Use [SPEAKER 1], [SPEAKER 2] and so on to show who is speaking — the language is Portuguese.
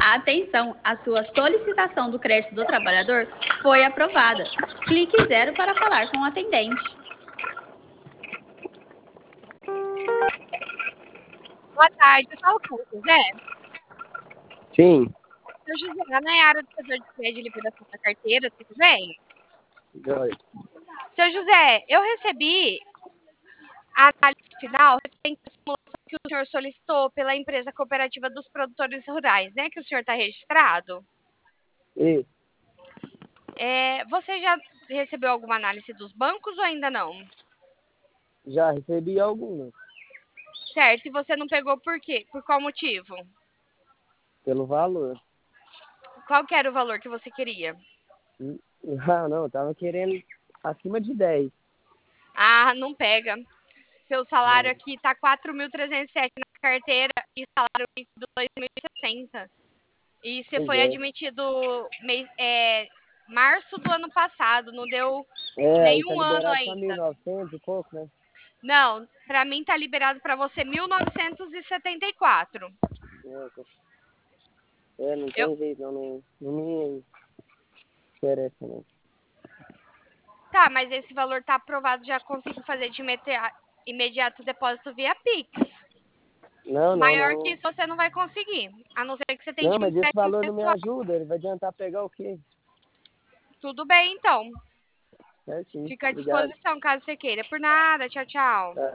[SPEAKER 1] Atenção, a sua solicitação do crédito do trabalhador foi aprovada. Clique 0 para falar com o atendente.
[SPEAKER 2] Boa tarde, eu falo com o José.
[SPEAKER 3] Sim.
[SPEAKER 2] Seu José, a Nayara do setor de crédito de liberação da carteira, tudo bem?
[SPEAKER 3] Oi.
[SPEAKER 2] Seu José, eu recebi a análise final referente à simulação que o senhor solicitou pela empresa cooperativa dos produtores rurais, né? Que o senhor está registrado.
[SPEAKER 3] E
[SPEAKER 2] Você já recebeu alguma análise dos bancos ou ainda não?
[SPEAKER 3] já recebi algumas.
[SPEAKER 2] Certo, e você não pegou por quê? Por qual motivo?
[SPEAKER 3] Pelo valor.
[SPEAKER 2] Qual que era o valor que você queria?
[SPEAKER 3] Ah, não, eu tava querendo acima de 10.
[SPEAKER 2] Ah, não pega. Seu salário aqui tá 4.307 na carteira e salário líquido 2.060. E você
[SPEAKER 3] Pois
[SPEAKER 2] foi
[SPEAKER 3] é.
[SPEAKER 2] admitido março do ano passado, não deu
[SPEAKER 3] Aí tá
[SPEAKER 2] nenhum ano
[SPEAKER 3] liberado pra
[SPEAKER 2] ainda.
[SPEAKER 3] 1.900 e pouco, né?
[SPEAKER 2] Não, pra mim tá liberado pra você 1.974.
[SPEAKER 3] Não
[SPEAKER 2] Eu,
[SPEAKER 3] tem jeito, não me interessa, não.
[SPEAKER 2] tá, mas esse valor tá aprovado, já consigo fazer de imediato depósito via Pix. Maior que
[SPEAKER 3] Não.
[SPEAKER 2] isso você não vai conseguir, a não ser que você
[SPEAKER 3] Não,
[SPEAKER 2] tente um
[SPEAKER 3] mas esse
[SPEAKER 2] empréstimo
[SPEAKER 3] valor não me
[SPEAKER 2] pessoal.
[SPEAKER 3] ajuda, ele vai adiantar pegar o quê?
[SPEAKER 2] Tudo bem, então.
[SPEAKER 3] Certinho,
[SPEAKER 2] Fica à
[SPEAKER 3] obrigado.
[SPEAKER 2] disposição caso você queira. Por nada, tchau, tchau.